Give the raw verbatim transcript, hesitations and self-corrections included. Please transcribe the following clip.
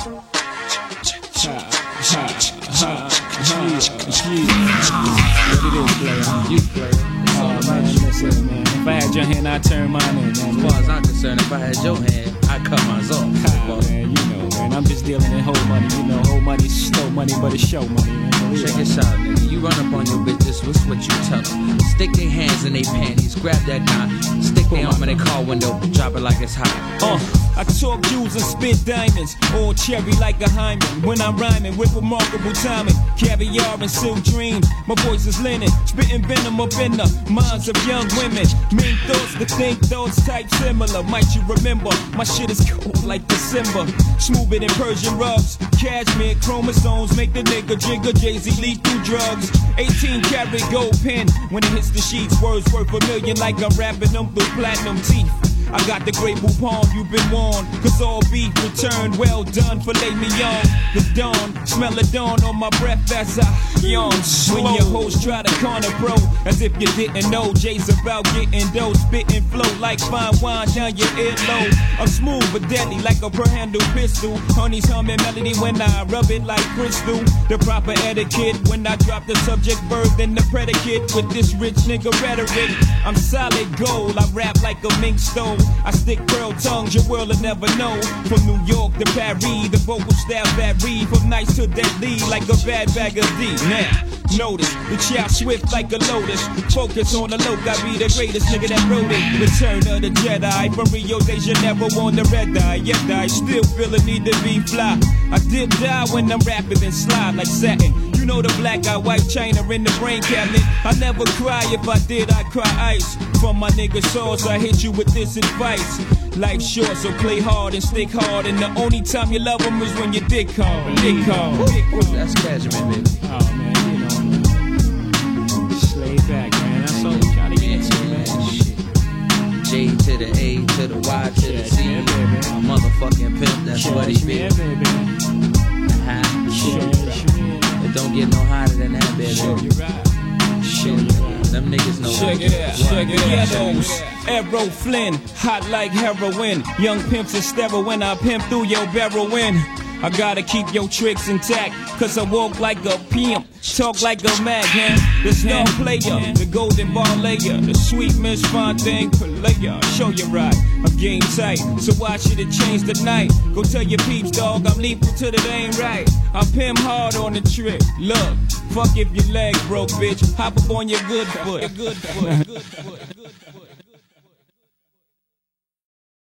You play. Oh man, listen, man. If I had your hand, I'd turn mine in, man. As far as I'm concerned, if I had your hand, I'd cut mine off. Ah, man, you know, man. I'm just dealing in whole money. You know, whole money, slow money, but it's show money, man. Check this out, nigga. You run up on your bitches, what's what you tell them? Stick their hands in their panties, grab that knot, stick their arm in their car window, drop it like it's hot. Uh, I talk jewels and spit diamonds, all cherry like a hymen. When I'm rhyming with remarkable timing, caviar and silk dreams. My voice is linen, spitting venom up in the minds of young women. Mean thoughts to think thoughts type similar. Might you remember, my shit is cold like December. Smoother than Persian rugs, cashmere chromosomes make the nigga jigger. Jay-Z lead through drugs, eighteen karat gold pen. When it hits the sheets, words worth a million like I'm rapping them through platinum teeth. I got the great palm, you've been warned. Cause all beef returned, well done, filet mignon. The dawn, smell the dawn on my breath as I yawn. When your hoes try to corner bro, as if you didn't know, Jay's about getting dough, spitting flow like fine wine down your earlobe. I'm smooth but deadly like a per handle pistol. Honey's humming melody when I rub it like crystal. The proper etiquette when I drop the subject verb then the predicate. With this rich nigga rhetoric, I'm solid gold. I rap like a mink stove. I stick pearl tongues, your world will never know. From New York to Paris, the vocal style vary. From nice to deadly, like a bad bag of D. Now, notice, the child swift like a lotus. Focus on the low, I be the greatest nigga that wrote it. Return of the Jedi, from Rio de Janeiro on the red eye. Yet I still feel a need to be fly. I dip die when I'm rapping and slide like satin. You know the black eye, white china in the brain cabinet. I never cry, if I did, I'd cry ice. From my nigga sauce, I hit you with this advice. Life's short, so play hard and stick hard. And the only time you love them is when you dick hard. Dick hard. That's Cashman, baby. Oh man, you know, man. Just lay back, man. That's all we try to get to, man. Shit. J to the A to the Y to the Z. Yeah, baby. A motherfucking pimp, that's what he be. Yeah, baby. Uh-huh. Shit, shit. It don't get no hotter than that, baby. Sure, you're right. Shit, them niggas know. Check it out, check it out. Arrow Flynn, hot like heroin. Young pimps is sterile when I pimp through your barrel in. I gotta keep your tricks intact, cause I walk like a pimp, talk like a mag, man. The star player, the golden ball layer, the sweet Miss Fontaine player. Show you right, I'm game tight, so why should it change tonight? Go tell your peeps, dog, I'm leaping to the ain't right. I pimp hard on the trip, look, fuck if your leg broke, bitch. Hop up on your good foot, good foot, good foot, good foot.